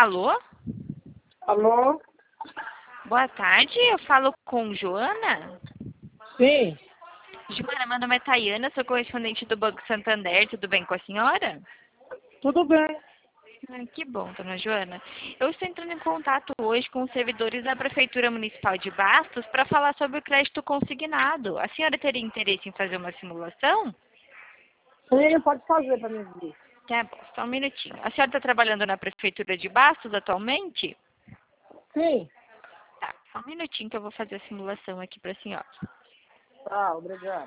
Alô? Alô? Boa tarde, eu falo com Joana. Sim, Joana, meu nome é Tayana, sou correspondente do Banco Santander, tudo bem com a senhora? tudo bem. Que bom, dona Joana. Eu estou entrando em contato hoje com os servidores da Prefeitura Municipal de Bastos para falar sobre o crédito consignado. A senhora teria interesse em fazer uma simulação? Sim, pode fazer para mim ver. Tá bom, só um minutinho. A senhora está trabalhando na Prefeitura de Bastos atualmente? Sim, Tá, só um minutinho que eu vou fazer a simulação aqui para a senhora. tá, obrigado.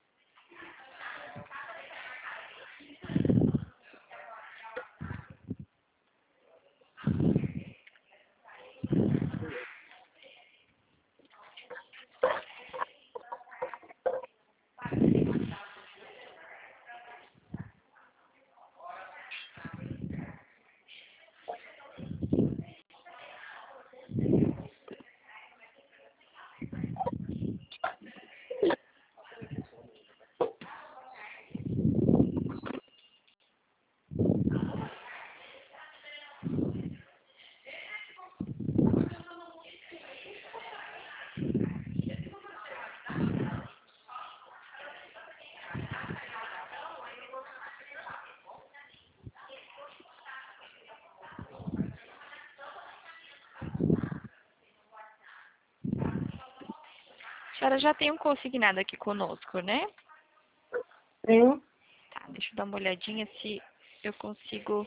A senhora já tem um consignado aqui conosco, né? Sim, Tá, deixa eu dar uma olhadinha se eu consigo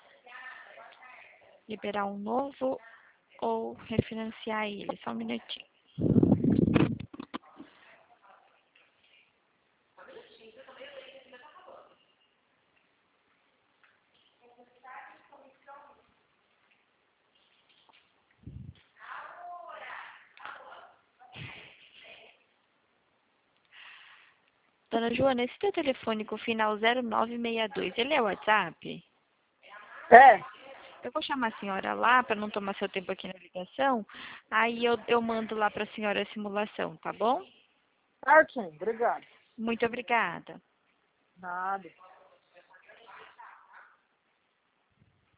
liberar um novo ou refinanciar ele. Só um minutinho. Dona Joana, esse teu telefone com o final 0962, ele é o WhatsApp? é, Eu vou chamar a senhora lá para não tomar seu tempo aqui na ligação. Aí eu mando lá para a senhora a simulação, tá bom? certinho, obrigado. Muito obrigada. Nada.